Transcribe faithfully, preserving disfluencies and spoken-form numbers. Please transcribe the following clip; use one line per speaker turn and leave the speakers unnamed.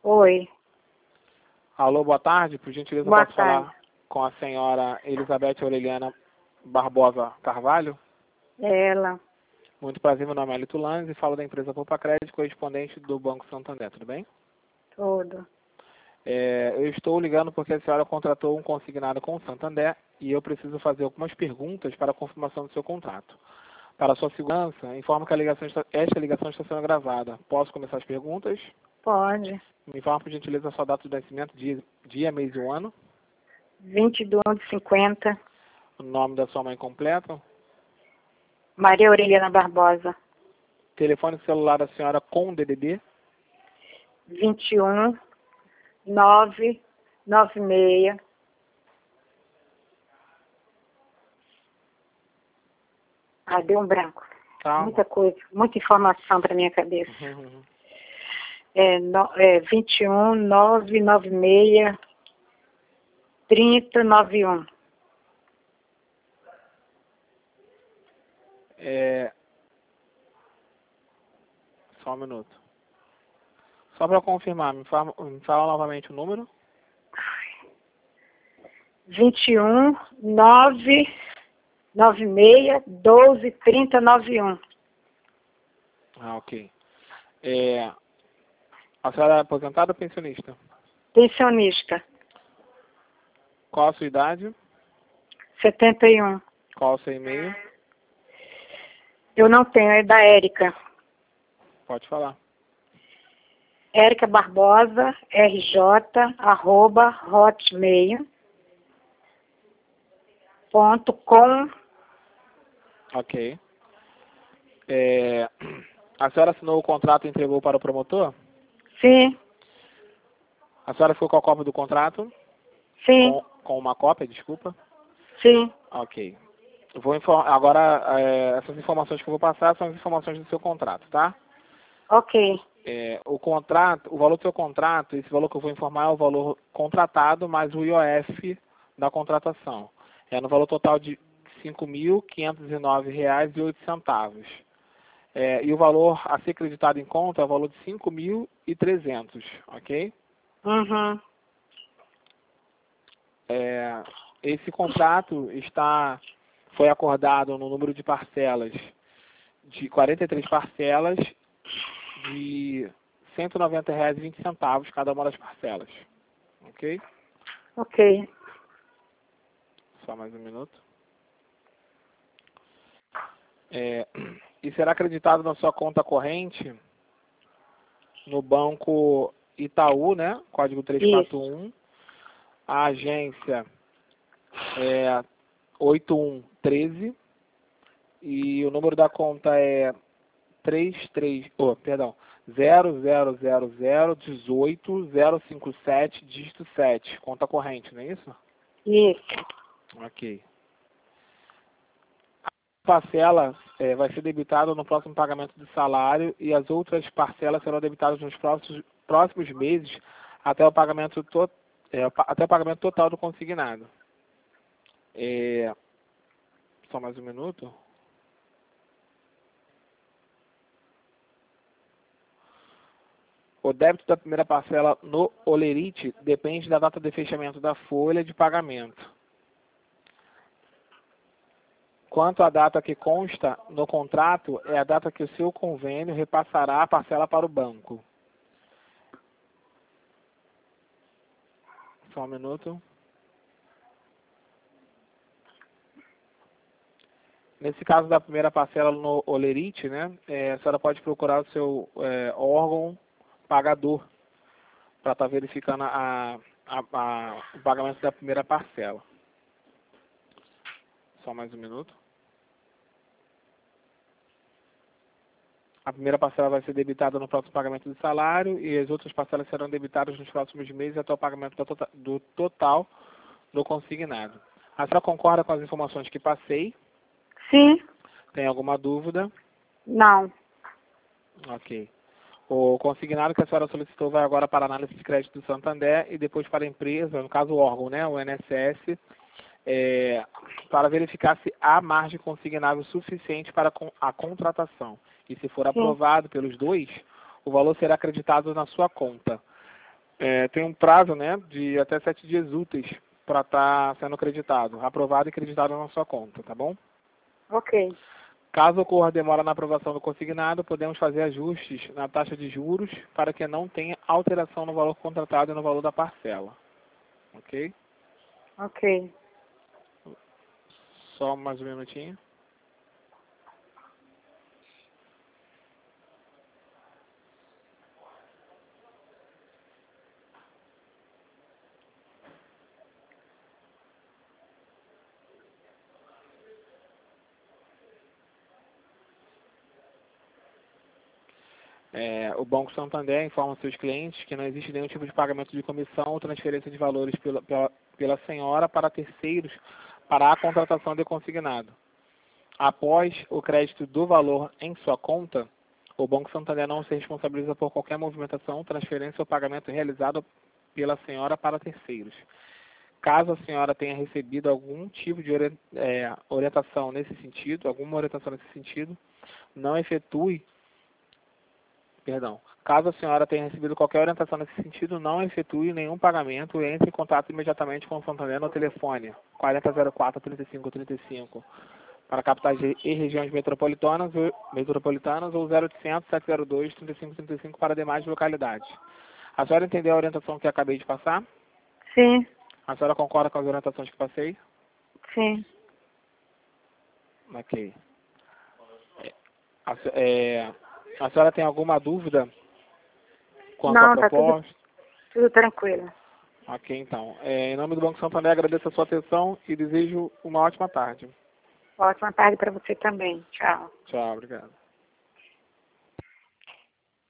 Oi.
Alô, boa tarde. Por gentileza,
Boa
posso
tarde.
falar com a senhora Elizabeth Aureliana Barbosa Carvalho?
É ela.
Muito prazer, meu nome é Alito Lanz e falo da empresa Poupa Crédito, correspondente do Banco Santander, tudo bem?
Tudo.
É, eu estou ligando porque a senhora contratou um consignado com o Santander e eu preciso fazer algumas perguntas para a confirmação do seu contrato. Para a sua segurança, informo que a ligação está, esta ligação está sendo gravada. Posso começar as perguntas?
Pode.
Me informa, por gentileza, a sua data de nascimento, dia, dia, mês e o ano.
vinte do ano de cinquenta.
O nome da sua mãe completo.
Maria Aureliana Barbosa.
Telefone celular da senhora com D D D.
vinte e um, nove, nove seis. Ah, deu um branco.
Calma.
Muita coisa, muita informação para minha cabeça.
Uhum.
É, no, é vinte e um, nove, nove seis, trinta, noventa e um.
É... Só um minuto. Só para confirmar, me fala, me fala novamente o número.
vinte e um, nove, nove seis, doze, trinta, noventa e um.
Ah, ok. É... A senhora é aposentada ou pensionista?
Pensionista.
Qual a sua idade?
setenta e um.
Qual o seu e-mail?
Eu não tenho, é da Érica.
Pode falar.
Érica Barbosa, R J, arroba, hotmail, ponto com.
Ok. É... A senhora assinou o contrato e entregou para o promotor?
Sim,
A senhora ficou com a cópia do contrato?
sim,
Com, com uma cópia, desculpa?
sim.
Ok. Eu vou informar, agora, é, essas informações que eu vou passar são as informações do seu contrato, tá?
Ok,
É, o contrato, o valor do seu contrato, esse valor que eu vou informar é o valor contratado mais o I O F da contratação. É no valor total de cinco mil quinhentos e nove reais e oito centavos. É, e o valor a ser creditado em conta é o valor de cinco mil e trezentos, ok?
uhum,
É, esse contrato está, foi acordado no número de parcelas de quarenta e três parcelas de cento e noventa reais e vinte centavos cada uma das parcelas. Ok?
ok,
Só mais um minuto. É, e será acreditado na sua conta corrente no banco Itaú, né? Código trezentos e quarenta e
isso,
um. A agência é oito um um três e o número da conta é três três, oh, perdão, zero zero zero zero dezoito zero cinco sete dígito sete, conta corrente, não é isso?
isso,
Ok. A parcela é, vai ser debitada no próximo pagamento do salário e as outras parcelas serão debitadas nos próximos, próximos meses até o pagamento to, é, até o pagamento total do consignado. É, só mais um minuto. O débito da primeira parcela no Olerite depende da data de fechamento da folha de pagamento. Quanto à data que consta no contrato, é a data que o seu convênio repassará a parcela para o banco. Só um minuto. Nesse caso da primeira parcela no Olerite, né, é, a senhora pode procurar o seu é, órgão pagador para estar verificando a, a, a, o pagamento da primeira parcela. Só mais um minuto. A primeira parcela vai ser debitada no próximo pagamento do salário e as outras parcelas serão debitadas nos próximos meses até o pagamento do total do, total do consignado. A senhora concorda com as informações que passei?
sim,
Tem alguma dúvida?
não,
Ok. O consignado que a senhora solicitou vai agora para a análise de crédito do Santander e depois para a empresa, no caso o órgão, né, o I N S S, é, para verificar se há margem consignável suficiente para a contratação. E se for
sim,
aprovado pelos dois, o valor será acreditado na sua conta. É, tem um prazo, né, de até sete dias úteis para estar sendo creditado, aprovado e creditado na sua conta, tá bom?
Ok.
Caso ocorra demora na aprovação do consignado, podemos fazer ajustes na taxa de juros para que não tenha alteração no valor contratado e no valor da parcela. Ok?
Ok.
Só mais um minutinho. É, o Banco Santander informa seus clientes que não existe nenhum tipo de pagamento de comissão ou transferência de valores pela, pela, pela senhora para terceiros para a contratação de consignado. Após o crédito do valor em sua conta, o Banco Santander não se responsabiliza por qualquer movimentação, transferência ou pagamento realizado pela senhora para terceiros. Caso a senhora tenha recebido algum tipo de orientação nesse sentido, alguma orientação nesse sentido, não efetue Perdão. Caso a senhora tenha recebido qualquer orientação nesse sentido, não efetue nenhum pagamento e entre em contato imediatamente com o Santander no telefone quarenta zero quatro, trinta e cinco trinta e cinco para capitais e regiões metropolitanas, metropolitanas ou zero oitocentos, sete zero dois, trinta e cinco trinta e cinco para demais localidades. A senhora entendeu a orientação que acabei de passar?
Sim.
A senhora concorda com as orientações que passei?
Sim.
Ok. É, a, é, a senhora tem alguma dúvida quanto à
Não, tá tudo,
proposta?
tudo tranquilo.
Ok, então. É, em nome do Banco Santander, agradeço a sua atenção e desejo uma ótima tarde.
Ótima tarde para você também. Tchau.
Tchau, obrigado.